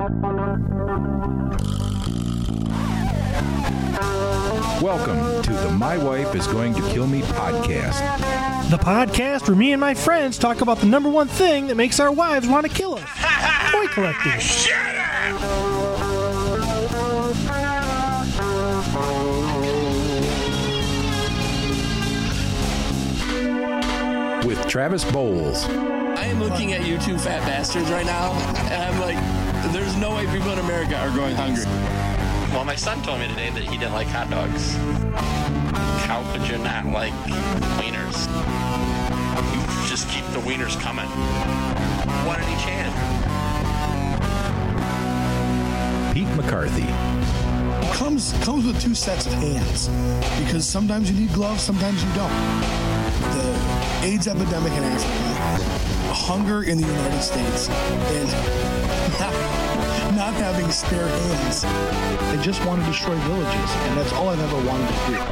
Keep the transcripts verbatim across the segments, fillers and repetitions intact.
Welcome to the My Wife is Going to Kill Me podcast. The podcast where me and my friends talk about the number one thing that makes our wives want to kill us. Toy collecting. Shut up! With Travis Bowles. I am looking at you two fat bastards right now, and I'm like, there's no way people in America are going hungry. Well, my son told me today that he didn't like hot dogs. How could you not like wieners? You just keep the wieners coming. One in each hand. Pete McCarthy. Comes comes with two sets of hands, because sometimes you need gloves, sometimes you don't. The AIDS epidemic in Africa, hunger in the United States, and not, not having spare hands. They just want to destroy villages, and that's all I've ever wanted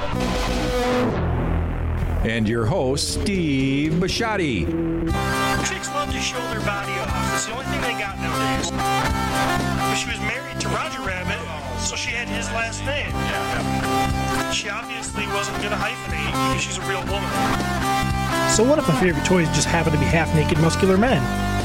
to do. And your host, Steve Bisciotti. Chicks love to show their body off. It's the only thing they got nowadays. But she was married to Roger Rabbit, so she had his last name. Yeah. She obviously wasn't going to hyphenate because she's a real woman. So what if my favorite toys just happen to be half-naked muscular men?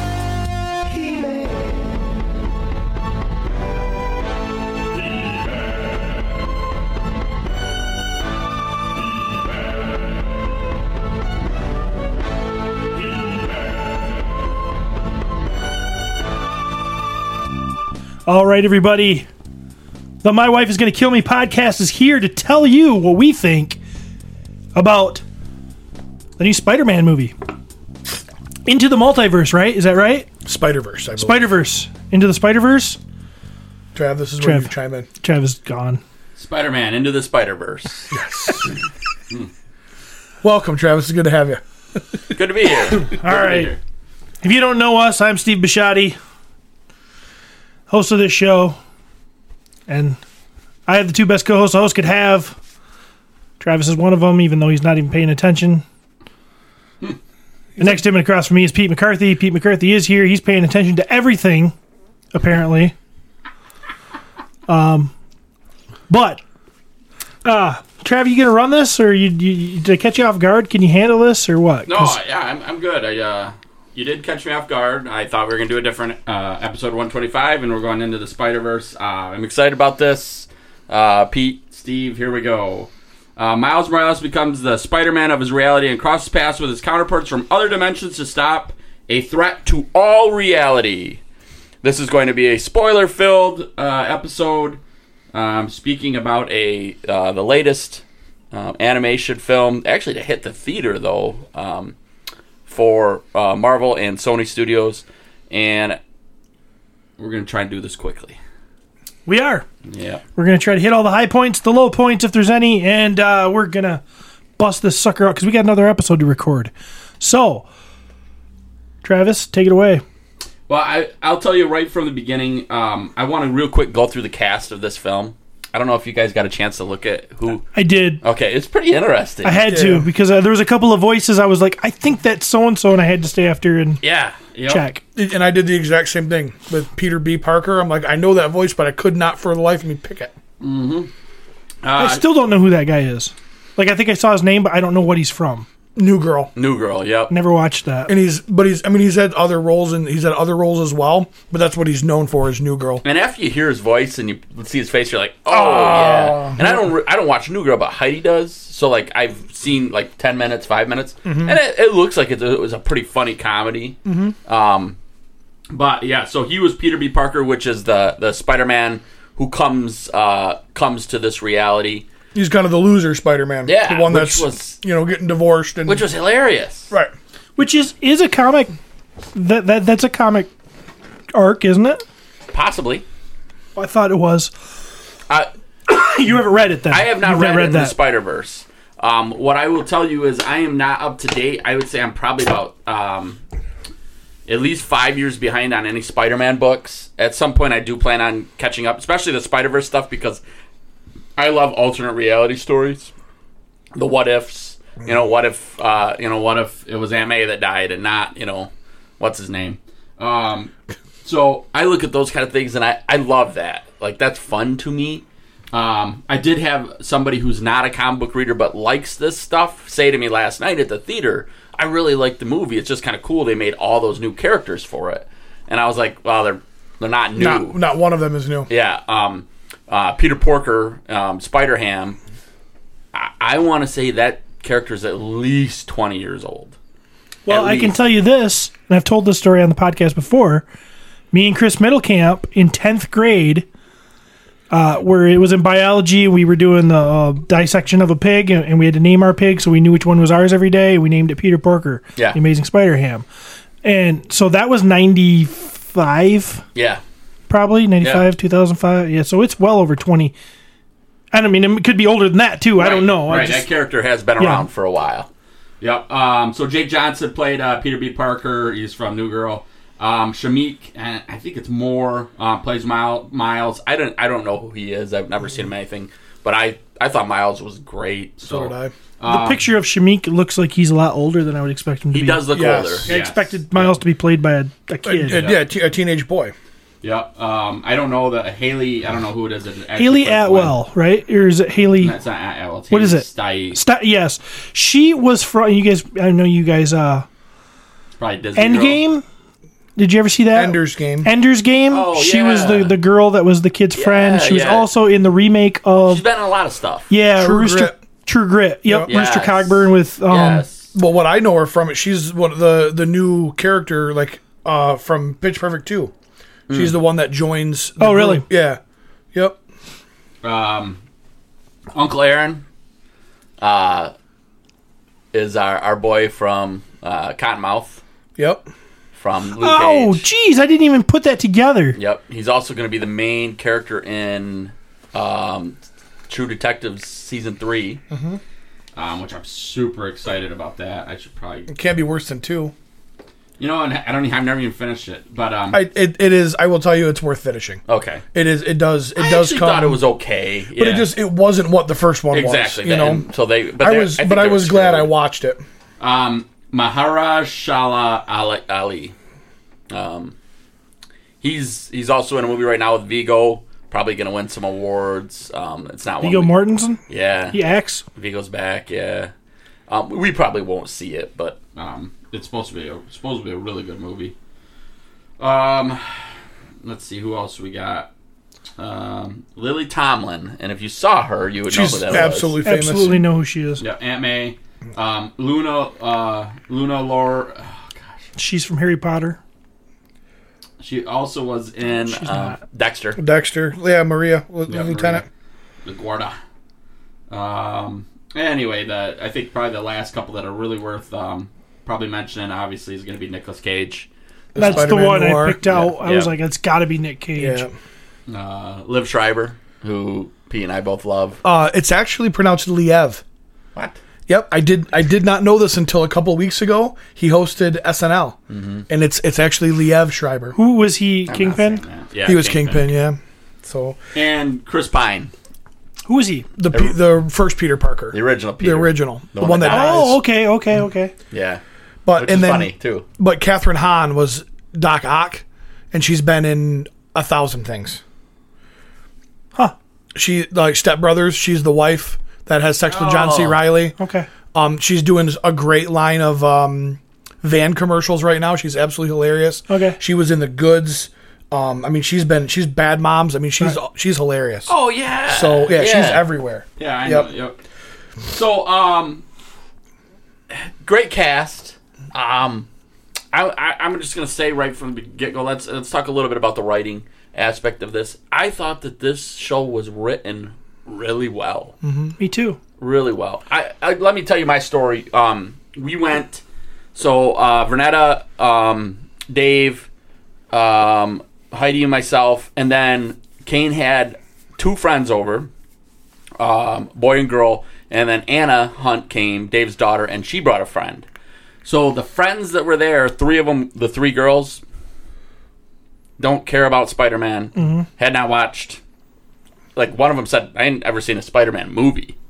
All right, everybody. The My Wife is Going to Kill Me podcast is here to tell you what we think about the new Spider-Man movie. Into the Multiverse, right? Is that right? Spider-Verse, I believe. Spider-Verse. Into the Spider-Verse? Trav, this is Trav. where you chime in. Trav is gone. Spider-Man Into the Spider-Verse. Yes. Welcome, Travis. It's good to have you. Good to be here. Good All right. here. If you don't know us, I'm Steve Bisciotti, host of this show. And I have the two best co-hosts a host could have. Travis is one of them, even though he's not even paying attention. Hmm. Next to him and across from me is Pete McCarthy. Pete McCarthy is here. He's paying attention to everything, apparently. Um, but, uh, Trav, you gonna run this, or you, you did I catch you off guard? Can you handle this, or what? No, yeah, I'm, I'm good. I uh, you did catch me off guard. I thought we were gonna do a different uh, episode one twenty-five, and we're going into the Spider-Verse. Uh, I'm excited about this. Uh, Pete, Steve, here we go. Uh, Miles Morales becomes the Spider-Man of his reality and crosses paths with his counterparts from other dimensions to stop a threat to all reality. This is going to be a spoiler-filled uh, episode. Um, speaking about a uh, the latest uh, animation film, actually to hit the theater though, um, for uh, Marvel and Sony Studios, and we're going to try and do this quickly. We are. Yeah. We're going to try to hit all the high points, the low points, if there's any, and uh, we're going to bust this sucker out because we got another episode to record. So, Travis, take it away. Well, I, I'll tell you right from the beginning, um, I want to real quick go through the cast of this film. I don't know if you guys got a chance to look at who... I did. Okay, it's pretty interesting. I had Yeah. to because uh, there was a couple of voices I was like, I think that's so-and-so, and I had to stay after and Yeah. Yep. check. And I did the exact same thing with Peter B. Parker. I'm like, I know that voice, but I could not for the life of me pick it. Uh, I still don't know who that guy is. Like, I think I saw his name, but I don't know what he's from. New Girl. New Girl, yep. Never watched that. And he's, but he's, I mean, he's had other roles, and he's had other roles as well, but that's what he's known for, is New Girl. And after you hear his voice and you see his face, you're like, oh, yeah. And I don't re- I don't watch New Girl, but Heidi does. So, like, I've seen, like, ten minutes, five minutes. And it, it looks like it's a, it was a pretty funny comedy. Mm-hmm. Um, but, yeah, so he was Peter B. Parker, which is the, the Spider-Man who comes uh, comes to this reality. He's kind of the loser Spider-Man. Yeah, The one which that's, was- you know, getting divorced. And Which was hilarious. Right. Which is is a comic. That that That's a comic arc, isn't it? Possibly. I thought it was. Uh, You haven't read it then. I have not You read, read it in the that. Spider-Verse. Um, what I will tell you is I am not up to date. I would say I'm probably about um, at least five years behind on any Spider-Man books. At some point, I do plan on catching up, especially the Spider-Verse stuff, because I love alternate reality stories. The what ifs. You know, what if uh, you know, what if it was Aunt May that died and not, you know, what's his name? Um, So I look at those kind of things, and I, I love that. Like, that's fun to me. Um, I did have somebody who's not a comic book reader but likes this stuff say to me last night at the theater, I really like the movie. It's just kind of cool they made all those new characters for it. And I was like, well, they're they're not new. Not, not one of them is new. Yeah. Um, uh, Peter Porker, um, Spider-Ham, I, I want to say that character is at least twenty years old. Well, At I can least. tell you this, and I've told this story on the podcast before. Me and Chris Middlecamp in tenth grade, uh, where it was in biology, we were doing the uh, dissection of a pig, and, and we had to name our pig, so we knew which one was ours every day. We named it Peter Porker, Yeah. the Amazing Spider-Ham. And so that was ninety-five, Yeah. probably, ninety-five, Yeah. two thousand five. Yeah, so it's well over twenty. I don't mean, it could be older than that, too. I don't know. I Right, just- that character has been Yeah. around for a while. Yep. Um, so Jake Johnson played uh, Peter B. Parker. He's from New Girl. Um, Shamik, and I think it's more uh, plays Miles. Miles. I don't. I don't know who he is. I've never seen him in anything. But I, I thought Miles was great. So, So did I. The um, picture of Shamik looks like he's a lot older than I would expect him to He be. does look Yes. older. I yes. expected Miles to be played by a, a Uh, kid. uh, yeah, t- a teenage boy. Yep. Um, I don't know that Haley. I don't know who it is. That actually Haley plays Atwell, right? Or is it Haley? Gwen. That's not Atwell. It's What is Haley it? Stye. St- yes, she was from. You guys, I know you guys. Uh, Probably Disney Girl. Endgame. Did you ever see that? Ender's Game. Ender's Game. Oh, she was yeah. the the girl that was the kid's friend. She was yeah. also in the remake of She's been in a lot of stuff. yeah, True Rooster Grit. True Grit. Yep, Yes. Rooster Cogburn with um. yes. Well, what I know her from, she's one of the the new character, like uh, from Pitch Perfect two. She's the one that joins. the Oh, really? group. Yeah. Yep. Um, Uncle Aaron uh, is our, our boy from uh, Cottonmouth, Yep. from Luke Oh, Cage. geez, I didn't even put that together. Yep. He's also going to be the main character in um, True Detectives Season three, Mm-hmm. um, which I'm super excited about that. I should probably... It can't be worse than two. You know, and I don't even, I've never even finished it, but... Um, I it, it is. I will tell you, it's worth finishing. okay. It is. It does. It I does actually come. thought it was okay. But yeah. it just it wasn't what the first one Exactly. was. You know. And so they... But I they're- was, think but I they're was glad I screwed. watched it. Um, Maharaj Shala Ali. Ali. Um, he's he's also in a movie right now with Vigo. Probably going to win some awards. Um, it's not Viggo one we- Mortensen. Yeah, He acts. Vigo's back. Yeah, um, we probably won't see it, but um, it's supposed to be a, supposed to be a really good movie. Um, let's see who else we got. Um, Lily Tomlin, and if you saw her, you would know She's who that absolutely was. famous. Absolutely know who she is. Yeah, Aunt May. Um, Luna. Uh, Luna Lore. Oh gosh. She's from Harry Potter. She also was in She's uh, not. Dexter, Dexter. Yeah, Maria, Yeah, Lieutenant. Maria LaGuardia. Um. Anyway, the I think probably the last couple that are really worth um, probably mentioning, obviously, is going to be Nicolas Cage, That's Spider-Man the one noir. I picked out. Yeah, I was yeah. like, it's got to be Nick Cage. Yeah. uh, Liv Schreiber, who Pete and I both love. Uh, it's actually pronounced Liev. What? Yep, I did. I did not know this until a couple of weeks ago. He hosted S N L, Mm-hmm. and it's it's actually Liev Schreiber. Who was he? I'm not Kingpin? saying that. Yeah, He was Kingpin, yeah. So and Chris Pine, Who was he? the P- the first Peter Parker, the original Peter, the original, the, one one that that died. dies. Oh, okay, okay, okay. Yeah, But which and is then, funny too. but Catherine Hahn was Doc Ock, and she's been in a thousand things. Huh. She like Step Brothers. She's the wife that has sex with John C. Oh. Riley. Okay. Um, she's doing a great line of um, van commercials right now. She's absolutely hilarious. Okay. She was in The Goods. Um, I mean, she's been she's Bad Moms. I mean, she's she's hilarious. Oh yeah. So yeah, she's everywhere. Yeah, I Yep. know. Yep. So, um, great cast. Um, I, I, I'm just gonna say right from the get go. Let's let's talk a little bit about the writing aspect of this. I thought that this show was written really well, Me too. really well. I, I let me tell you my story. Um, we went. So uh, Vernetta, um, Dave, um, Heidi, and myself, and then Kane had two friends over, um, boy and girl, and then Anna Hunt came, Dave's daughter, and she brought a friend. So the friends that were there, three of them, the three girls, don't care about Spider-Man. Mm-hmm. Had not watched. Like one of them said, I ain't ever seen a Spider-Man movie.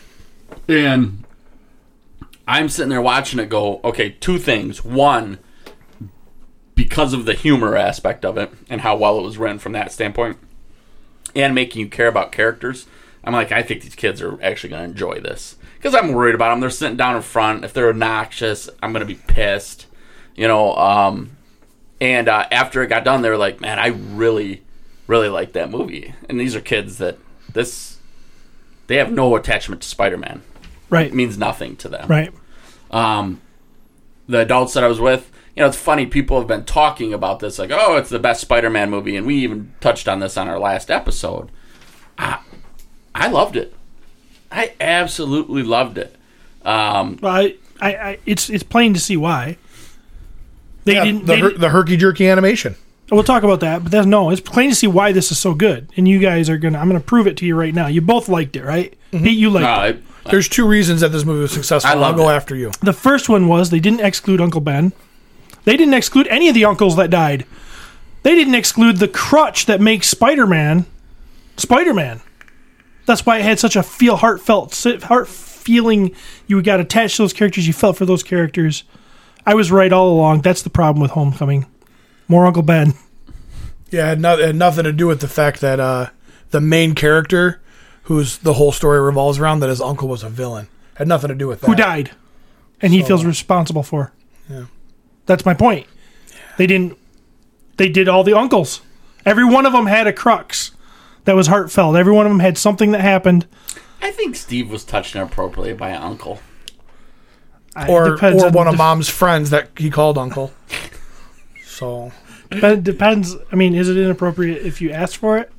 And I'm sitting there watching it go, okay, two things. One, because of the humor aspect of it and how well it was written from that standpoint, and making you care about characters, I'm like, I think these kids are actually going to enjoy this. Because I'm worried about them. They're sitting down in front. If they're obnoxious, I'm going to be pissed. You know, um, and uh, after it got done, they were like, man, I really, really like that movie. And these are kids that this, they have no attachment to Spider-Man. Right. It means nothing to them. Right. Um, the adults that I was with, you know, it's funny, people have been talking about this, like, oh, it's the best Spider-Man movie, and we even touched on this on our last episode. I, I loved it. I absolutely loved it. Um, Well, I, I, I, it's it's plain to see why. They Yeah, didn't. the, They her, didn't the herky jerky animation. we'll talk about that, but that's no. It's plain to see why this is so good, and you guys are gonna. I'm gonna prove it to you right now. You both liked it, right? Pete, you liked no, it. I, There's two reasons that this movie was successful. I I'll loved go it. after you. The first one was they didn't exclude Uncle Ben. They didn't exclude any of the uncles that died. They didn't exclude the crutch that makes Spider-Man Spider-Man. That's why it had such a feel heartfelt heart feeling. You got attached to those characters. You felt for those characters. I was right all along. That's the problem with Homecoming. More Uncle Ben. Yeah, it had, no, it had nothing to do with the fact that uh, the main character, who's the whole story revolves around, that his uncle was a villain. Had nothing to do with that. Who died, and he So- feels responsible for. Yeah. That's my point. They didn't. They did all the uncles. Every one of them had a crux that was heartfelt. Every one of them had something that happened. I think Steve was touched inappropriately by an uncle. I- Or, depends or on- one of def- mom's friends that he called uncle. So, Dep- depends. I mean, is it inappropriate if you ask for it?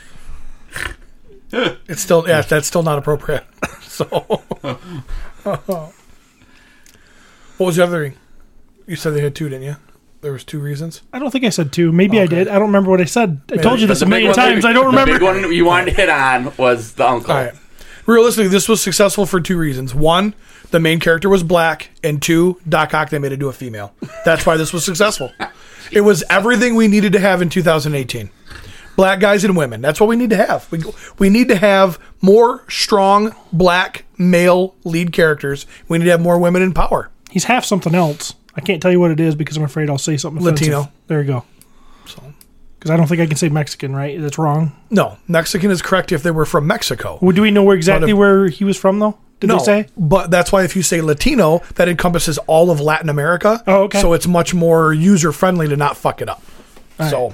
it's still, yeah, that's still not appropriate. So, what was the other thing? You said they had two, didn't you? There was two reasons. I don't think I said two. Maybe I Okay. did. I don't remember what I said. I told you But this the a big million one that- times. I don't the remember. big one you wanted to hit on was the uncle. All right. Realistically, this was successful for two reasons. One, the main character was black, and two, Doc Ock, they made it to a female. That's why this was successful. It was everything we needed to have in two thousand eighteen. Black guys and women. That's what we need to have. We, we need to have more strong black male lead characters. We need to have more women in power. He's half something else. I can't tell you what it is because I'm afraid I'll say something offensive. Latino. There you go. So, Because I don't think I can say Mexican, right? That's wrong. no, Mexican is correct if they were from Mexico. Well, do we know where exactly But if- where he was from, though? Did no, they say? but that's why if you say Latino, that encompasses all of Latin America. Oh, okay. So it's much more user friendly to not fuck it up. So,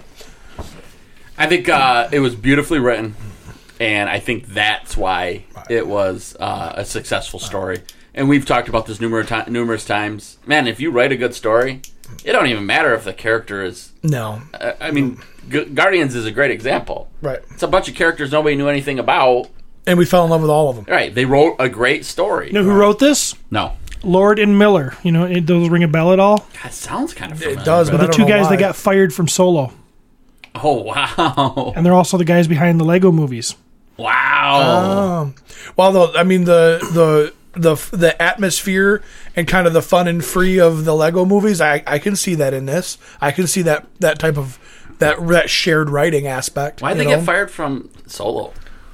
I think uh, it was beautifully written, and I think that's why it was uh, a successful story. And we've talked about this numerous, ti- numerous times. Man, if you write a good story, it don't even matter if the character is... no. Uh, I mean, Gu- Guardians is a great example. Right. It's a bunch of characters nobody knew anything about. And we fell in love with all of them. Right, they wrote a great story. You know who wrote this? No. Lord and Miller. You know, it, those ring a bell at all? That sounds kind of familiar. It does, but The I don't two know guys why. that got fired from Solo. Oh, wow. And they're also the guys behind the Lego movies. Wow. Um, well, though, I mean the the the the atmosphere and kind of the fun and free of the Lego movies, I, I can see that in this. I can see that that type of that that shared writing aspect. Why'd you they know? get fired from Solo?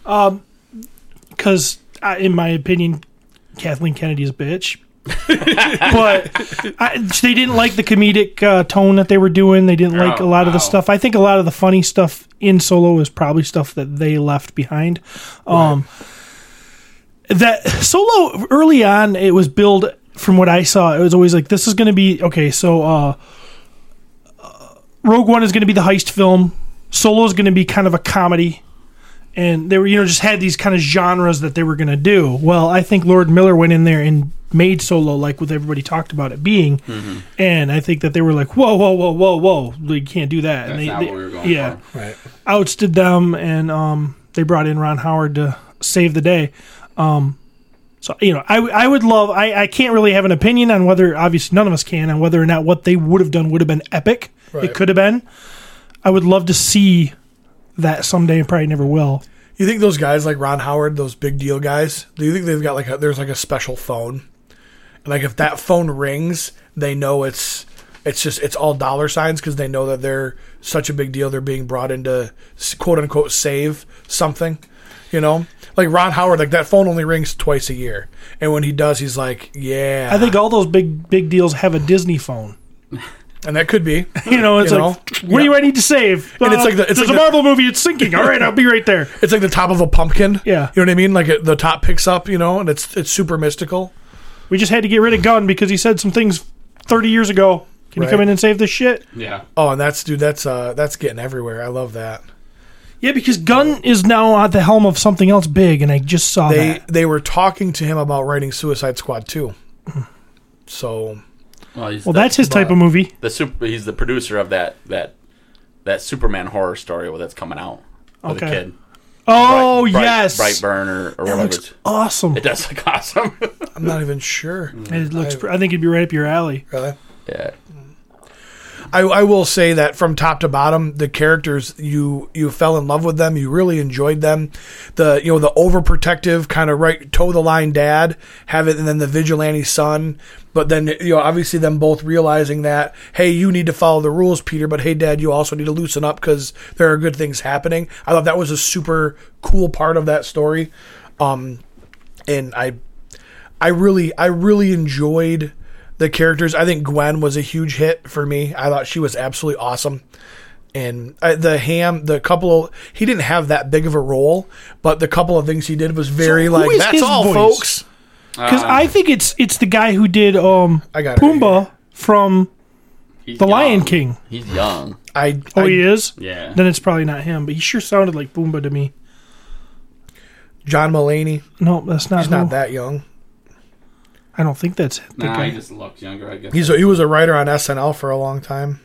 Because, uh, in my opinion, Kathleen Kennedy's a bitch. but I, they didn't like the comedic uh, tone that they were doing. They didn't like Oh, a lot of the wow. stuff. I think a lot of the funny stuff in Solo is probably stuff that they left behind. Um, that Solo early on, it was billed from what I saw. It was always like, this is going to be okay. So uh, uh, Rogue One is going to be the heist film. Solo is going to be kind of a comedy. And they were, you know, just had these kind of genres that they were going to do. Well, I think Lord Miller went in there and made Solo like what everybody talked about it being. Mm-hmm. And I think that they were like, whoa, whoa, whoa, whoa, whoa, you can't do that. That's and they, not they- what we were going yeah, for. Right. outstood them, and um, they brought in Ron Howard to save the day. Um, so, you know, I, I would love, I, I can't really have an opinion on whether, obviously none of us can, on whether or not what they would have done would have been epic. Right. It could have been. I would love to see that someday, and probably never will. You think those guys like Ron Howard, those big deal guys, do you think they've got like a, there's like a special phone? And like if that phone rings, they know it's it's just it's all dollar signs because they know that they're such a big deal. They're being brought in to quote unquote save something, you know? Like Ron Howard, like that phone only rings twice a year, and when he does, he's like, yeah. I think all those big big deals have a Disney phone. And that could be. You know, it's You like, know? what do Yeah. you I need to save? And it's Uh, like the- it's there's like a the- Marvel movie. It's sinking. All right, I'll be right there. It's like the top of a pumpkin. Yeah. You know what I mean? Like it, the top picks up, you know, and it's it's super mystical. We just had to get rid of Gunn because he said some things thirty years ago. Can you Right. come in and save this shit? Yeah. Oh, and that's dude, that's uh that's getting everywhere. I love that. Yeah, because Gunn is now at the helm of something else big, and I just saw They that. they were talking to him about writing Suicide Squad two. So Well, he's Well, the, that's his type of movie. the super. He's the producer of that that that Superman horror story that's coming out with Okay. a kid. Oh, Bright- Bright- yes. Brightburn or, or That whatever. looks It's, awesome. it does look awesome. I'm not even sure. It looks. I think it'd be right up your alley. Really? yeah. I, I will say that from top to bottom, the characters you you fell in love with them. You really enjoyed them. The you know the overprotective kind of right toe the line dad have it, and then the vigilante son. But then you know obviously them both realizing that hey, you need to follow the rules, Peter. But hey, Dad, you also need to loosen up because there are good things happening. I thought that was a super cool part of that story, um, and I I really I really enjoyed the characters. I think Gwen was a huge hit for me. I thought she was absolutely awesome. And I, the Ham, the couple of, he didn't have that big of a role, but the couple of things he did was very So who like, is that's his all, voice? folks. Because I think it's it's the guy who did um I got it right Pumbaa from He's The young. Lion King. He's young. I, Oh, I he is? Yeah. Then it's probably not him, but he sure sounded like Pumbaa to me. John Mulaney. No, that's not He's who. not that young. I don't think that's the Nah, guy. he just looks younger, I guess. He's a, he was a writer on S N L for a long time.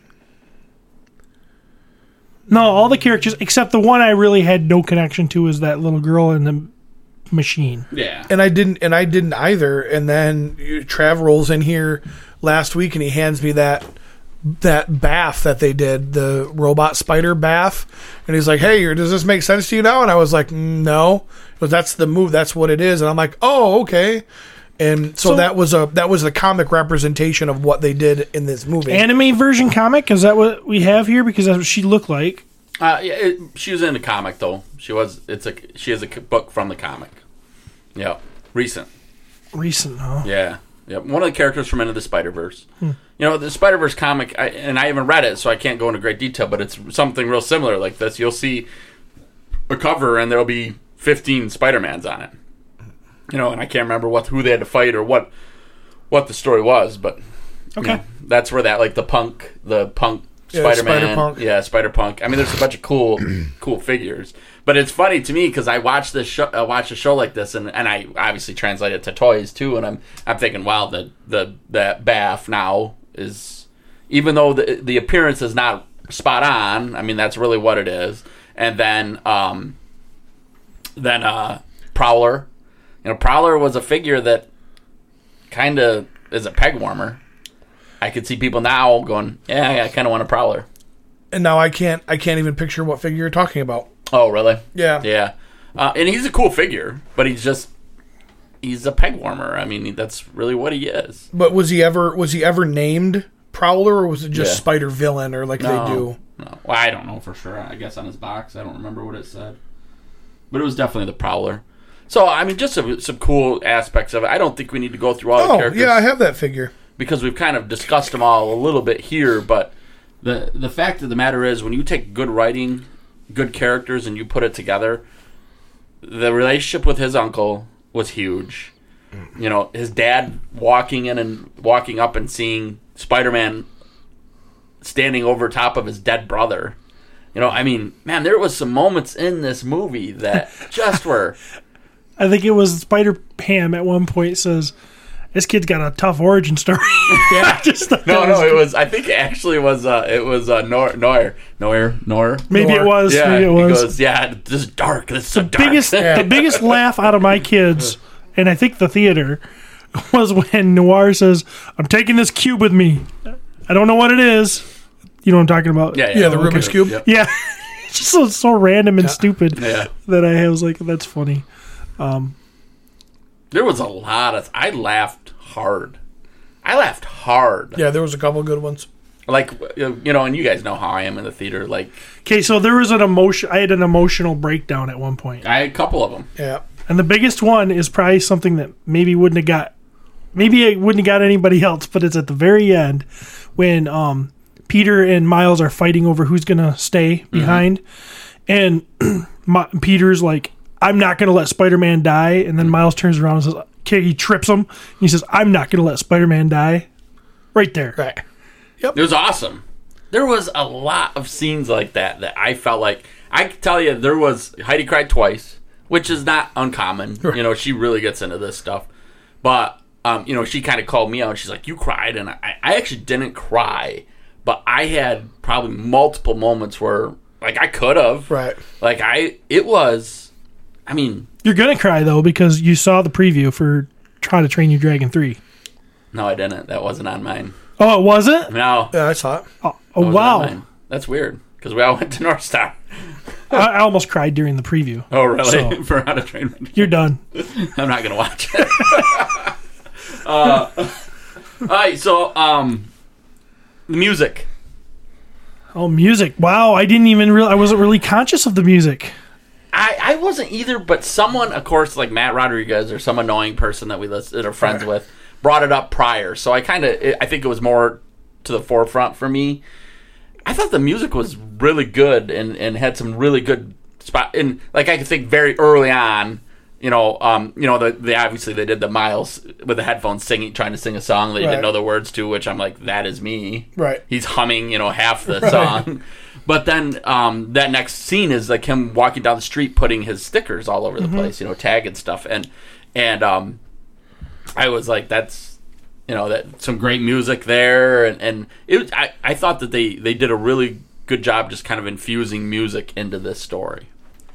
No, all the characters except the one I really had no connection to is that little girl in the machine. yeah. And I didn't, and I didn't either. And then you- Trav rolls in here last week, and he hands me that that bath that they did, the robot spider bath, and he's like, "Hey, does this make sense to you now?" And I was like, mm, "No," but that's the move. That's what it is. And I'm like, "Oh, okay." And so, So- that was a that was the comic representation of what they did in this movie. Anime version comic? Is that what we have here? Because that's what she looked like. Uh, yeah, it, she was in the comic though. She was. It's a. She has a c- book from the comic. Yeah, recent. Recent, huh? Yeah, yeah. One of the characters from Into the Spider Verse. You know, the Spider Verse comic, I, and I haven't read it, so I can't go into great detail. But it's something real similar like this. You'll see a cover, and there'll be fifteen Spider Mans on it. You know, and I can't remember what who they had to fight or what what the story was, but Okay. you know, that's where that like the punk, the punk Yeah, Spider Man, Spider-Punk. yeah, Spider Punk. I mean, there's a bunch of cool, cool figures. But it's funny to me because I watch this show, I watch a show like this, and, and I obviously translate it to toys too. And I'm I'm thinking, wow, the the that Bath now is, even though the the appearance is not spot on. I mean, that's really what it is. And then um, then uh, Prowler, you know, Prowler was a figure that kind of is a peg warmer. I could see people now going, yeah, yeah I kind of want a Prowler. and now I can't I can't even picture what figure you're talking about. Oh, really? Yeah. Yeah. Uh, and he's a cool figure, but he's just, he's a peg warmer. I mean, that's really what he is. But was he ever was he ever named Prowler, or was it just Yeah. Spider Villain, or like No, they do? No. Well, I don't know for sure. I guess on his box, I don't remember what it said. But it was definitely the Prowler. So, I mean, just some, some cool aspects of it. I don't think we need to go through all the Oh characters. yeah, I have that figure. Because we've kind of discussed them all a little bit here, but the the fact of the matter is, when you take good writing, good characters, and you put it together, the relationship with his uncle was huge. You know, his dad walking in and walking up and seeing Spider-Man standing over top of his dead brother. You know, I mean, man, there was some moments in this movie that just were... I think it was Spider Ham at one point says, "This kid's got a tough origin story." Yeah, just thought No, that no, was- it was. I think it actually was. Uh, it was uh, Noir, Noir, Noir, Noir. Maybe it was. Yeah, maybe it he was. goes, yeah, this is dark. This is so dark. biggest the biggest laugh out of my kids, and I think the theater, was when Noir says, "I'm taking this cube with me. I don't know what it is." You know what I'm talking about? yeah, yeah, Yeah, the okay. Rubik's Cube. Yep. Yeah. It's just so, so random and stupid Yeah. that I was like, "That's funny." There was a lot of. I laughed hard. I laughed hard. Yeah, there was a couple good ones. Like you know, and you guys know how I am in the theater. Like Okay, so there was an emotion. I had an emotional breakdown at one point. I had a couple of them. Yeah. And the biggest one is probably something that maybe wouldn't have got, maybe it wouldn't have got anybody else, but it's at the very end when um, Peter and Miles are fighting over who's going to stay behind. Mm-hmm. And My, Peter's like, I'm not going to let Spider-Man die. And then Miles turns around and says, okay, he trips him. And he says, I'm not going to let Spider-Man die. Right there. Right. Yep. It was awesome. There was a lot of scenes like that that I felt like, I can tell you, there was, Heidi cried twice, which is not uncommon. Right. You know, she really gets into this stuff. But, um, you know, she kind of called me out. She's like, you cried. And I, I actually didn't cry. But I had probably multiple moments where, like, I could have. Right. Like, I, it was, I mean. You're going to cry, though, because you saw the preview for How to Train Your Dragon three. No, I didn't. That wasn't on mine. Oh, it wasn't? No. Yeah, I saw it. Oh, oh wow. That's weird, because we all went to North Star. I, I almost cried during the preview. Oh, really? So, for How to Train Your Dragon. You're done. I'm not going to watch it. uh, all right, so, um, the music. Oh, music. Wow, I didn't even real I wasn't really conscious of the music. I, I wasn't either, but someone, of course, like Matt Rodriguez or some annoying person that we list, that are friends right. with, brought it up prior. So I kind of, I think it was more to the forefront for me. I thought the music was really good and, and had some really good spot. And like I could think very early on, you know, um, you know, the, they obviously they did the Miles with the headphones singing, trying to sing a song that he right. didn't know the words to, which I'm like, that is me. Right. He's humming, you know, half the right. song. But then um, that next scene is like him walking down the street, putting his stickers all over the mm-hmm. place, you know, tag and stuff. And and um, I was like, that's, you know, that some great music there. And, and it, I, I thought that they, they did a really good job just kind of infusing music into this story.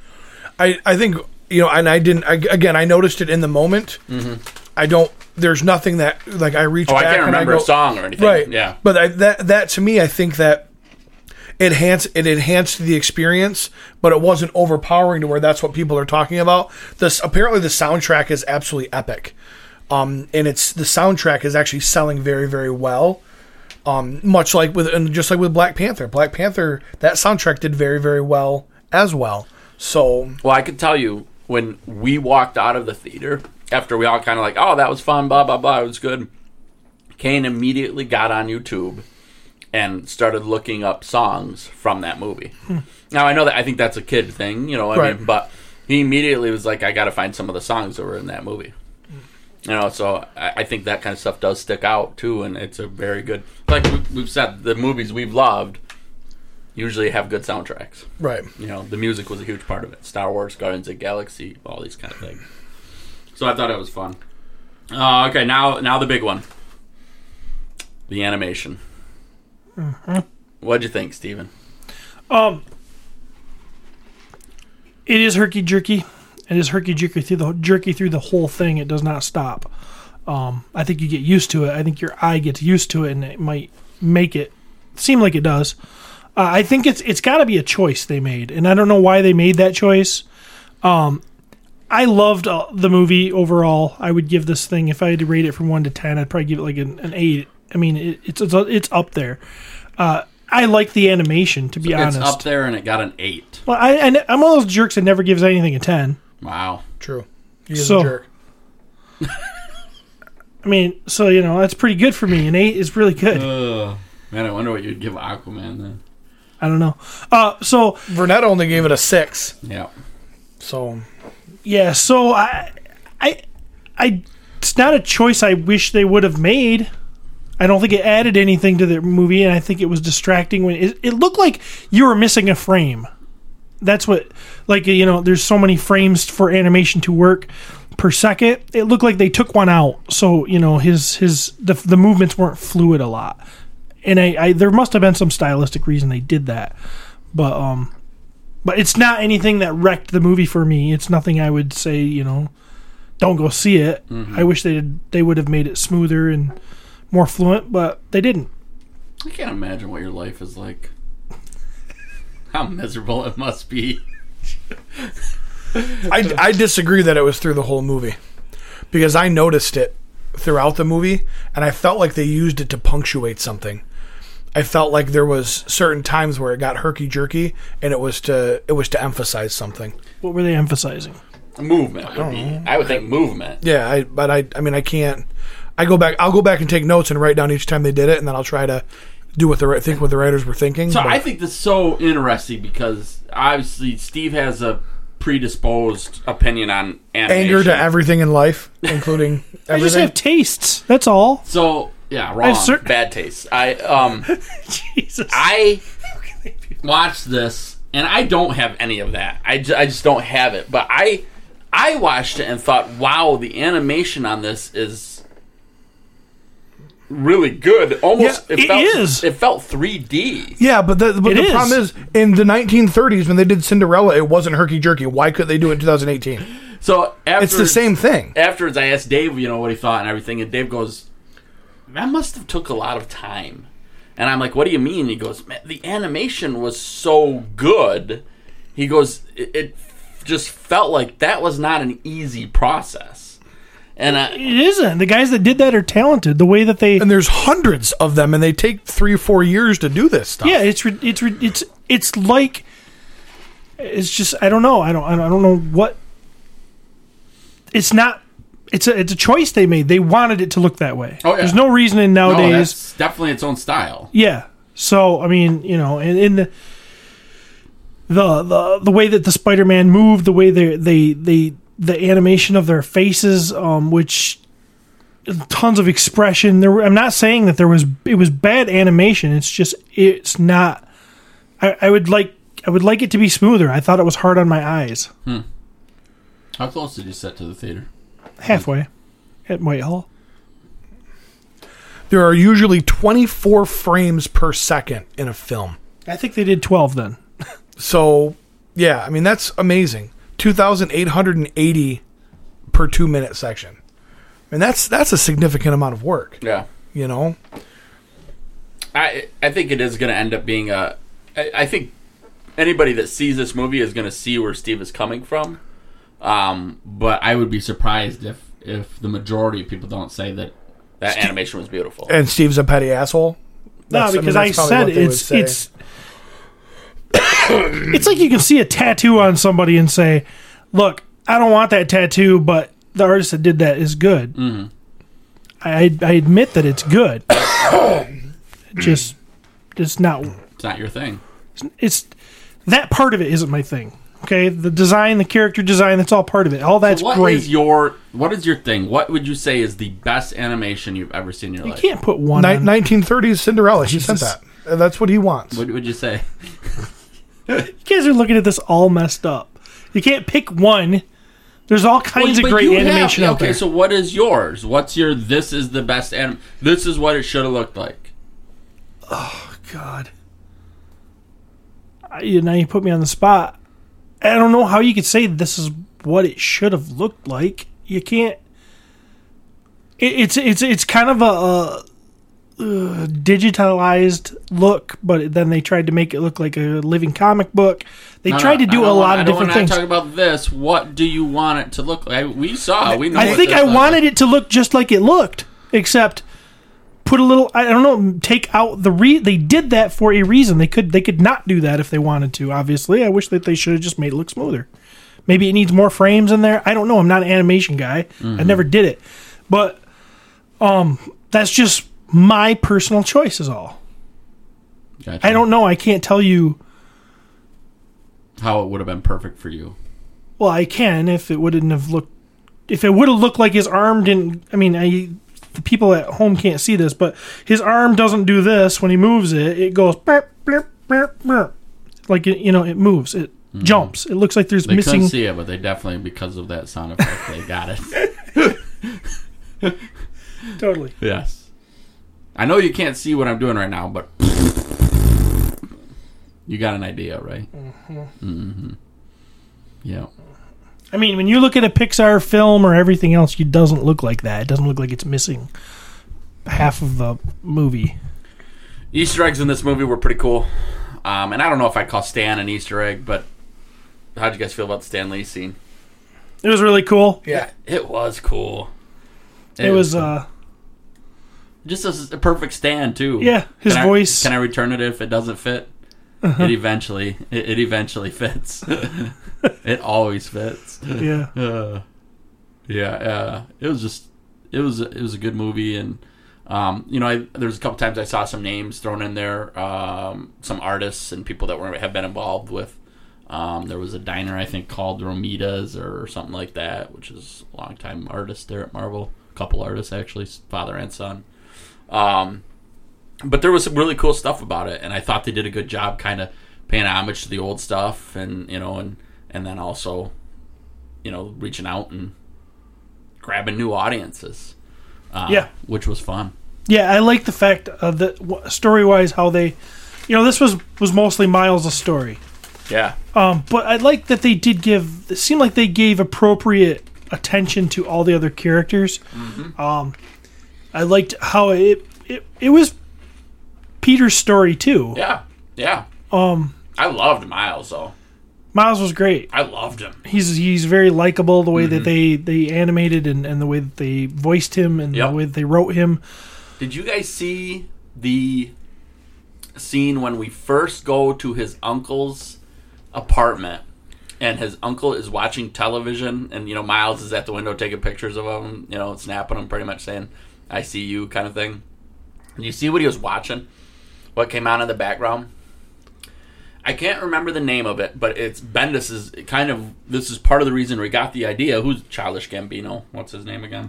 I, I think, you know, and I didn't, I, again, I noticed it in the moment. Mm-hmm. I don't, there's nothing that, like, I reach oh, back I can't and remember I go, a song or anything. Right. Yeah. But I, that, that to me, I think that it enhanced, it enhanced the experience, but it wasn't overpowering to where that's what people are talking about. This, apparently the soundtrack is absolutely epic. Um, and it's, the soundtrack is actually selling very, very well. Um, much like with, and just like with Black Panther. Black Panther, that soundtrack did very, very well as well. So. Well, I could tell you, when we walked out of the theater, after we all kind of like, oh, that was fun, blah, blah, blah, it was good, Kane immediately got on YouTube and started looking up songs from that movie. Hmm. Now, I know that I think that's a kid thing, you know what right. I mean? But he immediately was like, I got to find some of the songs that were in that movie. You know, so I, I think that kind of stuff does stick out, too, and it's a very good... Like we've said, the movies we've loved usually have good soundtracks. Right. You know, the music was a huge part of it. Star Wars, Guardians of the Galaxy, all these kind of things. So I thought it was fun. Uh, okay, now now the big one. The animation. Mm-hmm. What'd you think, Steven? Um, it is herky-jerky. It is herky-jerky through the, jerky through the whole thing. It does not stop. Um, I think you get used to it. I think your eye gets used to it, and it might make it seem like it does. Uh, I think it's it's got to be a choice they made, and I don't know why they made that choice. Um, I loved uh, the movie overall. I would give this thing, if I had to rate it from one to ten, I'd probably give it like an, an eight. I mean, it, it's it's it's up there. Uh, I like the animation, to be so honest. It's up there, and it got an eight. Well, I, I I'm one of those jerks that never gives anything a ten. Wow, true. He is so, a jerk. I mean, so you know that's pretty good for me. An eight is really good. Uh, man, I wonder what you'd give Aquaman then. I don't know. Uh, so Vernetta only gave it a six. Yeah. So. Yeah. So I, I, I. It's not a choice I wish they would have made. I don't think it added anything to the movie, and I think it was distracting when it, it looked like you were missing a frame. That's what, like, you know, there's so many frames for animation to work per second. It looked like they took one out, so you know his his the, the movements weren't fluid a lot, and I, I there must have been some stylistic reason they did that, but um, but it's not anything that wrecked the movie for me. It's nothing I would say, you know, don't go see it. Mm-hmm. I wish they they would have made it smoother and more fluent, but they didn't. I can't imagine what your life is like. How miserable it must be. I, I disagree that it was through the whole movie, because I noticed it throughout the movie, and I felt like they used it to punctuate something. I felt like there was certain times where it got herky-jerky, and it was to it was to emphasize something. What were they emphasizing? Movement would I be. know. I would think movement. Yeah, I, but I I mean I can't. I go back. I'll go back and take notes and write down each time they did it, and then I'll try to do what the right think what the writers were thinking. So but- I think this is so interesting because obviously Steve has a predisposed opinion on animation. anger to everything in life, including I just everything. have tastes. That's all. So yeah, I wrong. have cer- Bad taste. I um Jesus. I watched this and I don't have any of that. I, ju- I just don't have it. But I I watched it and thought, wow, the animation on this is really good. Almost Yeah, it, it felt, is. It felt three D. Yeah, but the, but It the is. problem is, in the nineteen thirties, when they did Cinderella, it wasn't herky-jerky. Why couldn't they do it in twenty eighteen? So after, It's the same thing. Afterwards, I asked Dave, you know, what he thought and everything, and Dave goes, that must have took a lot of time. And I'm like, what do you mean? He goes, man, the animation was so good. He goes, it, it just felt like that was not an easy process. And I, It isn't. The guys that did that are talented. The way that they, And there's hundreds of them, and they take three or four years to do this stuff. yeah, it's re- it's re- it's it's like, it's just I don't know. I don't I don't, I don't know what. It's not. It's a it's a choice they made. They wanted it to look that way. Oh, yeah. There's no reason in no, nowadays. that's definitely its own style. Yeah. So I mean, you know, in, in the the the the way that the Spider-Man moved, the way they they they the animation of their faces, um, which tons of expression. There, were, I'm not saying that there was it was bad animation. It's just it's not. I, I would like I would like it to be smoother. I thought it was hard on my eyes. How close did you sit to the theater? Halfway at Whitehall. There are usually twenty-four frames per second in a film. I think they did twelve then. So, yeah, I mean, that's amazing. two thousand eight hundred eighty per two-minute section. I mean, that's that's a significant amount of work, Yeah. you know? I I think it is going to end up being a. I, I think anybody that sees this movie is going to see where Steve is coming from. Um, but I would be surprised if if the majority of people don't say that that animation was beautiful. And Steve's a petty asshole. No, That's- because mean, I, that's probably said what they would it's say. it's it's like you can see a tattoo on somebody and say, "Look, I don't want that tattoo, but the artist that did that is good." Mm-hmm. I I admit that it's good. just it's not. It's not your thing. It's that part of it isn't my thing. Okay, the design, the character design, that's all part of it. All that's So what great. is your what is your thing? What would you say is the best animation you've ever seen in your you life? can't put one. Ni- on. nineteen thirties Cinderella. He sent Jesus. that. And that's what he wants. What would you say? You guys are looking at this all messed up. You can't pick one. There's all kinds Well, of but great you have- animation out okay, there. so what is yours? What's your? This is the best anim. This is what it should have looked like. God. I, you now you put me on the spot. I don't know how you could say this is what it should have looked like. You can't. It, it's it's it's kind of a, a uh, digitalized look, but then they tried to make it look like a living comic book. They No, tried no, to do I a don't lot wanna- of different I don't things. want to talk about this. What do you want it to look like? We saw. We know. I what think this I looks wanted like. it to look just like it looked, except put a little. I don't know. Take out the re. They did that for a reason. They could. They could not do that if they wanted to. Obviously, I wish that they should have just made it look smoother. Maybe it needs more frames in there. I don't know. I'm not an animation guy. Mm-hmm. I never did it, but um, that's just my personal choice. Is all. Gotcha. I don't know. I can't tell you. How it would have been perfect for you. Well, I can if it wouldn't have looked. If it would have looked like his arm didn't. I mean, I. The people at home can't see this, but his arm doesn't do this when he moves it. It goes burp, burp, burp, burp. Like it, you know, it moves. It mm-hmm. jumps. It looks like there's They missing. couldn't see it, but they definitely, because of that sound effect, they got it. Totally. Yes. I know you can't see what I'm doing right now, but you got an idea, right? Mm-hmm. Mm-hmm. Yeah. I mean, when you look at a Pixar film or everything else, it doesn't look like that. It doesn't look like it's missing half of the movie. Easter eggs in this movie were pretty cool. Um, and I don't know if I'd call Stan an Easter egg, but how'd you guys feel about the Stan Lee scene? It was really cool. Yeah. It was cool. It, it was, uh... just a, a perfect Stan, too. Yeah, his can voice. I, can I return it if it doesn't fit? Uh-huh. It eventually, it, it eventually fits. It always fits. Yeah. Uh, yeah, uh, it was just, it was, it was a good movie, and Um, you know, I, there's a couple times I saw some names thrown in there, um, some artists and people that were have been involved with. Um, there was a diner, I think, called Romita's or something like that, which is a long-time artist there at Marvel. A couple artists, actually, father and son. Um, but there was some really cool stuff about it, and I thought they did a good job kind of paying homage to the old stuff, and, you know, and, and then also, you know, reaching out and grabbing new audiences. Uh, Yeah. Which was fun. Yeah, I like the fact of the w- story-wise how they, you know, this was was mostly Miles' story. Yeah. Um, but I like that they did give. It seemed like they gave appropriate attention to all the other characters. Mm-hmm. Um, I liked how it it it was Peter's story too. Yeah. Yeah. Um, I loved Miles, though. Miles was great. I loved him. He's he's very likable. The way Mm-hmm. that they, they animated and, and the way that they voiced him and Yep. the way that they wrote him. Did you guys see the scene when we first go to his uncle's apartment and his uncle is watching television and, you know, Miles is at the window taking pictures of him, you know, snapping him, pretty much saying, I see you kind of thing. And you see what he was watching? What came on in the background? I can't remember the name of it, but it's Bendis is kind of, this is part of the reason we got the idea. Who's Childish Gambino? What's his name again?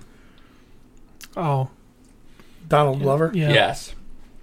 Oh, Donald Glover. yeah. Yes.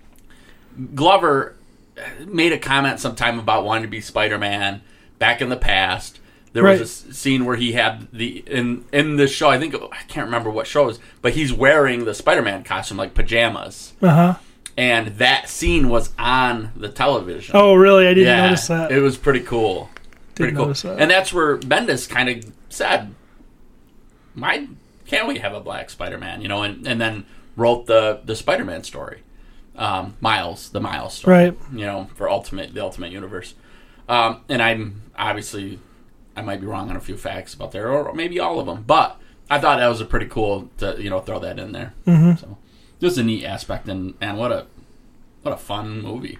Glover made a comment sometime about wanting to be Spider-Man back in the past. There Right. was a s- scene where he had the in in this show. I think I can't remember what show it was, but he's wearing the Spider-Man costume like pajamas, Uh huh. and that scene was on the television. Oh, really? I didn't yeah, notice that. It was pretty cool. Pretty Didn't cool. notice that. And that's where Bendis kind of said, "Why can't we have a black Spider-Man?" You know, and, and then wrote the the Spider-Man story, um, Miles, the Miles story, Right. You know, for Ultimate, the Ultimate Universe. Um, and I'm obviously, I might be wrong on a few facts about there, or maybe all of them, but I thought that was a pretty cool to, you know, throw that in there. Mm-hmm. So just a neat aspect, and and what a what a fun movie.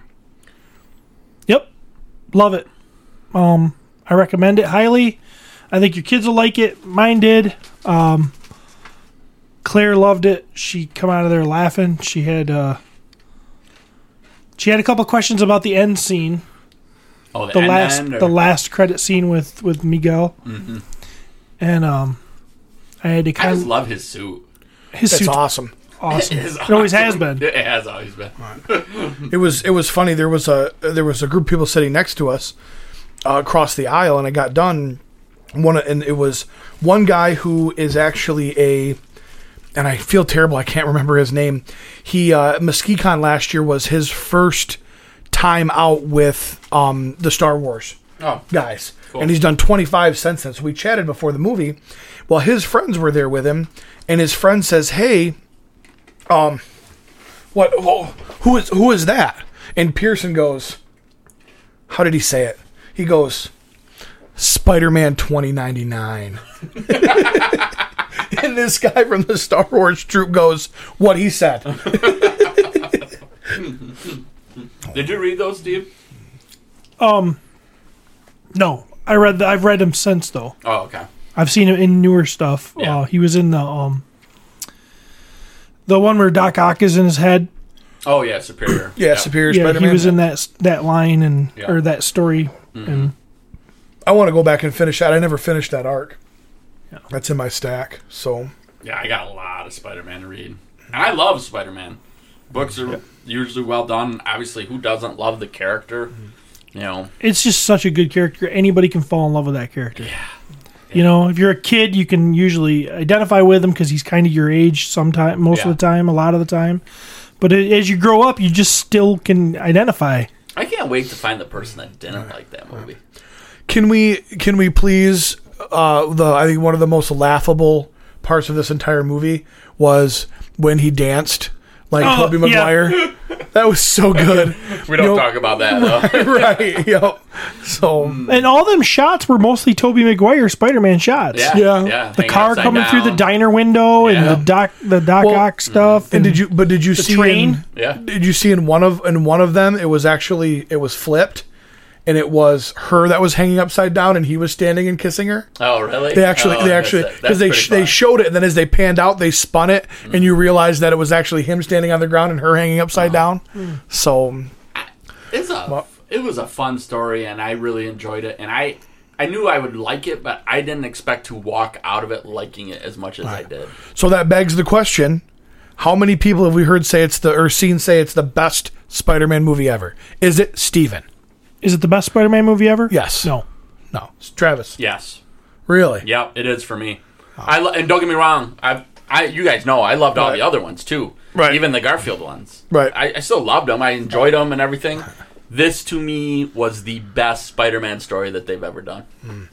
Yep. Love it. Um, I recommend it highly. I think your kids will like it. Mine did. Um, Claire loved it. She come out of there laughing. She had uh, she had a couple questions about the end scene, Oh, the, the end last end, or- the last credit scene with with Miguel, Mhm. and um, I had to I kind just of love his suit. his That's suit's awesome. awesome. It, is It always has awesome. been. It has always been. It was it was funny. There was a there was a group of people sitting next to us uh, across the aisle, and I got done. One and it was one guy who is actually a, and I feel terrible. I can't remember his name. He uh, MuskeeCon last year was his first time out with um, the Star Wars Oh, guys, Cool. and he's done twenty-five since then. So we chatted before the movie. Well, his friends were there with him, and his friend says, "Hey, um, what? Whoa, who is who is that?" And Pearson goes, "How did he say it?" He goes, "Spider-Man twenty ninety-nine." And this guy from the Star Wars troop goes, "What he said." Did you read those, Steve? Um, no, I read the, I've read him since though. Oh, okay. I've seen him in newer stuff. Yeah. Uh, he was in the um, the one where Doc Ock is in his head. Oh, yeah, Superior. Yeah, Superior Yeah, Spider-Man. he was in that that line and Yeah. or that story. Mm-hmm. And I want to go back and finish that. I never finished that arc. That's in my stack. So Yeah, I got a lot of Spider-Man to read. And I love Spider-Man. Books are usually well done. Obviously, who doesn't love the character? You know, it's just such a good character. Anybody can fall in love with that character. Yeah. You know, if you're a kid, you can usually identify with him because he's kind of your age. Sometime, most Yeah. of the time, a lot of the time. But it, as you grow up, you just still can identify. I can't wait to find the person that didn't like that movie. can we can we please uh, the I think one of the most laughable parts of this entire movie was when he danced like Oh, Tobey yeah. Maguire. That was so good. We don't You know, talk about that, though. right. Yep. So And all them shots were mostly Tobey Maguire Spider-Man shots. Yeah, Yeah. yeah. The hanging car upside coming through the down. diner window Yeah. and the doc the Doc Well, Ock stuff. and did you but did you the see train? in- Yeah. did you see in one of in one of them it was actually it was flipped and it was her that was hanging upside down, and he was standing and kissing her. Oh, really? They actually, oh, they actually, because they sh- they showed it, and then as they panned out, they spun it, mm. and you realize that it was actually him standing on the ground and her hanging upside oh. down. Mm. So, it's a well, it was a fun story, and I really enjoyed it, and I. I knew I would like it, but I didn't expect to walk out of it liking it as much as right. I did. So that begs the question: how many people have we heard say it's the or seen say it's the best Spider-Man movie ever? Is it Steven? Is it the best Spider-Man movie ever? Yes. No. No. It's Travis. Yes. Really? Yep, it is for me. Oh. I lo- and don't get me wrong, I I you guys know I loved all right. the other ones too. Right. Even the Garfield ones. Right. I, I still loved them. I enjoyed them and everything. This, to me, was the best Spider-Man story that they've ever done. Mm.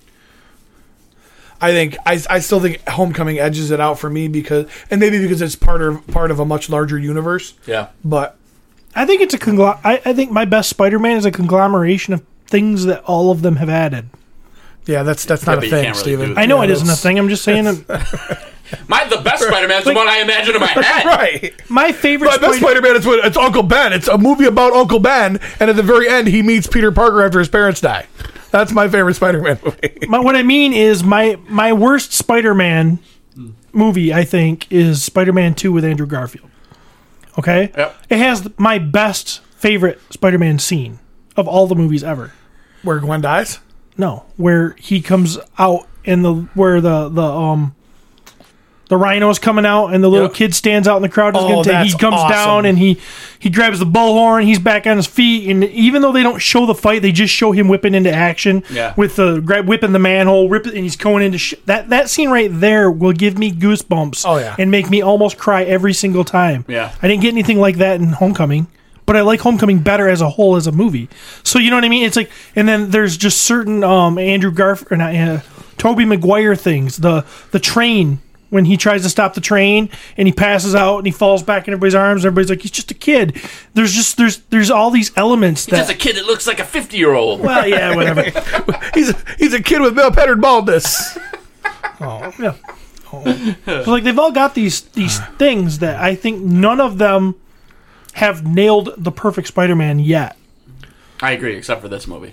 I think I, I still think Homecoming edges it out for me because, and maybe because it's part of part of a much larger universe. Yeah, but I think it's a congl- I, I think my best Spider-Man is a conglomeration of things that all of them have added. Yeah, that's that's not yeah, a thing, really Steven. I know yeah, it isn't a thing. I'm just saying. My the best Spider-Man is the one I imagine in my head. Right. My favorite. My best Spider- Spider-Man is what it's Uncle Ben. It's a movie about Uncle Ben, and at the very end, he meets Peter Parker after his parents die. That's my favorite Spider-Man movie. My, what I mean is my my worst Spider-Man movie, I think, is Spider-Man two with Andrew Garfield. Okay. Yep. It has my best favorite Spider-Man scene of all the movies ever. Where Gwen dies? No, where he comes out in the where the the um. The rhino's coming out, and the little yep. kid stands out in the crowd. Oh, gonna take, that's he comes awesome. down, and he, he grabs the bullhorn. He's back on his feet, and even though they don't show the fight, they just show him whipping into action yeah. with the grab, whipping the manhole, rip it, and he's going into sh- that. That scene right there will give me goosebumps. Oh, yeah. And make me almost cry every single time. Yeah, I didn't get anything like that in Homecoming, but I like Homecoming better as a whole as a movie. So you know what I mean? It's like, and then there's just certain um, Andrew Garfield, or not uh, Tobey Maguire things. The the train. When he tries to stop the train and he passes out and he falls back in everybody's arms, everybody's like, he's just a kid. There's just there's there's all these elements he's that just a kid that looks like a fifty year old. Well, yeah, whatever. he's a, he's a kid with male pattern baldness. Oh yeah. Oh. So like they've all got these these things that I think none of them have nailed the perfect Spider-Man yet. I agree, except for this movie.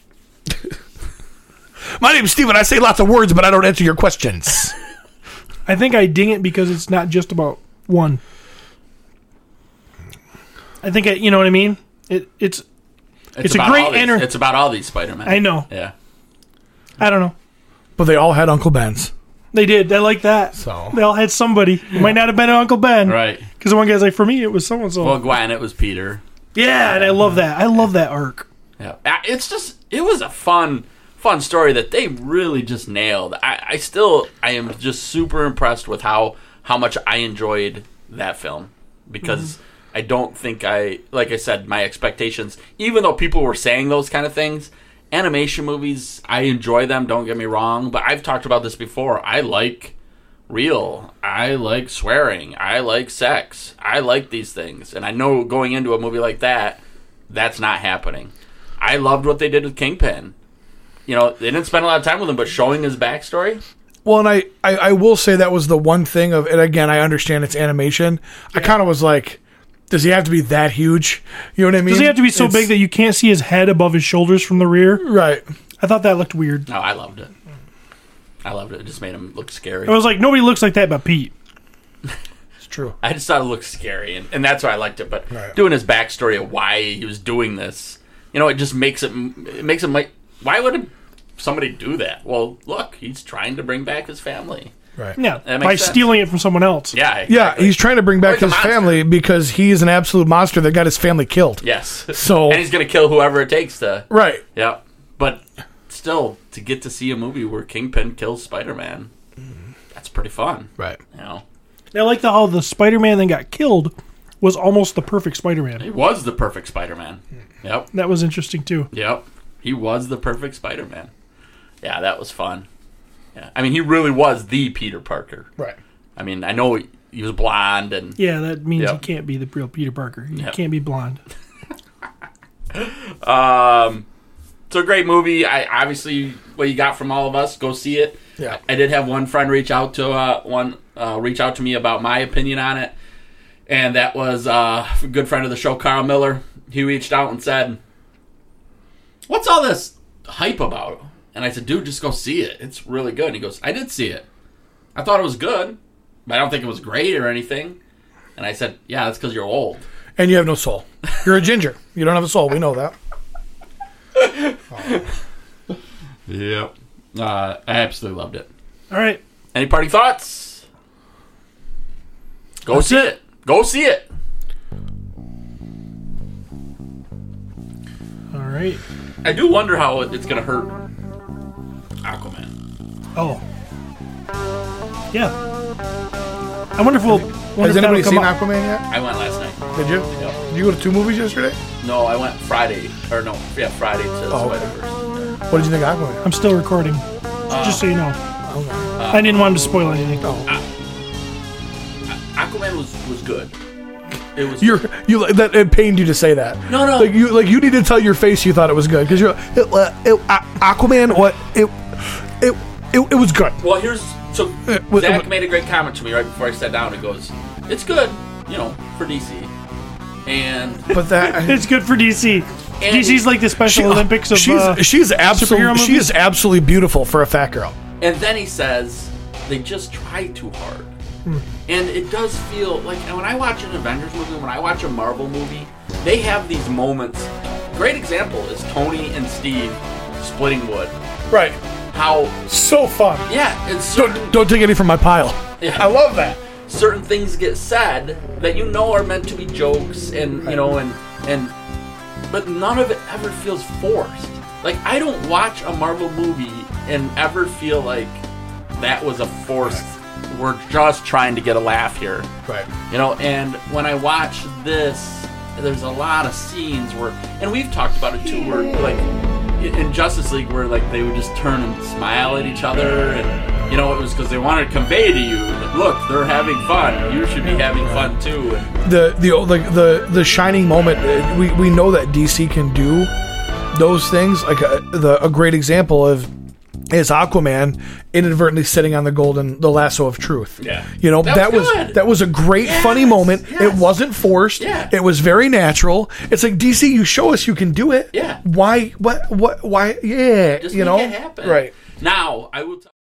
My name's Steven. I say lots of words, but I don't answer your questions. I think I ding it because it's not just about one. I think, I, you know what I mean? It, it's it's, it's a great these, enter- It's about all these Spider-Men. I know. Yeah. I don't know. But they all had Uncle Ben's. They did. They like that. So they all had somebody. It might not have been Uncle Ben. Right. Because the one guy's like, for me, it was so-and-so. Well, Gwen, it was Peter. Yeah, and I love that. I love that arc. Yeah. It's just, it was a fun... fun story that they really just nailed. I, I still I am just super impressed with how how much I enjoyed that film because mm-hmm. I don't think I like I said my expectations, even though people were saying those kind of things, animation movies, I enjoy them, don't get me wrong, but I've talked about this before. I like real. I like swearing. I like sex. I like these things. And I know going into a movie like that, that's not happening. I loved what they did with Kingpin. You know, they didn't spend a lot of time with him, but showing his backstory. Well, and I, I, I will say that was the one thing of, and again, I understand it's animation. Yeah. I kind of was like, does he have to be that huge? You know what I mean? Does he have to be so it's, big that you can't see his head above his shoulders from the rear? Right. I thought that looked weird. No, I loved it. I loved it. It just made him look scary. I was like, nobody looks like that but Pete. It's true. I just thought it looked scary, and, and that's why I liked it. But right. doing his backstory of why he was doing this, you know, it just makes it, it makes him like, why would somebody do that? Well, look, he's trying to bring back his family. Right. Yeah, by sense. stealing it from someone else. Yeah, exactly. Yeah, he's trying to bring back Or his family because he's an absolute monster that got his family killed. Yes. So and he's going to kill whoever it takes to. Right. Yeah. But still, to get to see a movie where Kingpin kills Spider-Man, that's pretty fun. Right. You know. I like the, how the Spider-Man that got killed was almost the perfect Spider-Man. He was the perfect Spider-Man. Yep. That was interesting too. Yep. He was the perfect Spider-Man. Yeah, that was fun. Yeah, I mean, he really was the Peter Parker. Right. I mean, I know he, he was blonde and... Yeah, that means Yep. he can't be the real Peter Parker. He Yep. can't be blonde. um, it's a great movie. I obviously, what you got from all of us, go see it. Yeah. I did have one friend reach out to uh, one uh, reach out to me about my opinion on it, and that was uh, a good friend of the show, Carl Miller. He reached out and said, what's all this hype about? And I said, dude, just go see it. It's really good. And he goes, I did see it. I thought it was good, but I don't think it was great or anything. And I said, yeah, that's because you're old. And you have no soul. You're a ginger. You don't have a soul. We know that. Oh. Yep. Uh, I absolutely loved it. All right. Any parting thoughts? Go That's see it. it. Go see it. All right. I do wonder how it's going to hurt Aquaman. Oh. Yeah. I wonder if we'll. Wonder Has if anybody that'll seen come up. Aquaman yet? I went last night. Did you? Yep. Did you go to two movies yesterday? No, I went Friday. Or no, yeah, Friday to Oh, okay. Spider-Verse. What did you think of Aquaman? I'm still recording. Just so you know. Okay. I didn't want him to spoil anything. Aquaman was, was good. It was. You're you like that. It pained you to say that. No, no. Like you like you need to tell your face you thought it was good because you're it, uh, it, uh, Aquaman. What it it it, it was good. Well, here's so Uh, what- Zach what- made a great comment to me right before I sat down. He goes, "It's good, you know, for D C." And But that It's good for D C. D C's like the Special she- Olympics of she's uh, she's superhero absolutely she movies. is absolutely beautiful for a fat girl. and then he says they just try too hard. Hmm. And it does feel like when I watch an Avengers movie, when I watch a Marvel movie, they have these moments. Great example is Tony and Steve splitting wood. Right. How So fun. yeah, and certain Don't don't take any from my pile. yeah, I love that. certain things get said that you know are meant to be jokes and you know and and but none of it ever feels forced. Like I don't watch a Marvel movie and ever feel like that was a forced we're just trying to get a laugh here. Right. You know, and when I watch this, there's a lot of scenes where, and we've talked about it too, where like in Justice League, where like they would just turn and smile at each other, and you know, it was because they wanted to convey to you, that, look, they're having fun. You should be having fun too. And The the like the the shining moment. uh, We we know that D C can do those things. Like a, the a great example of is Aquaman inadvertently sitting on the golden the lasso of truth. Yeah. You know, that, That was, was good. that was a great Yes, funny moment. yes. It wasn't forced. Yeah. It was very natural. It's like D C, you show us you can do it. Yeah. Why what what why yeah, just you make know? it happen. Right. Now, I will tell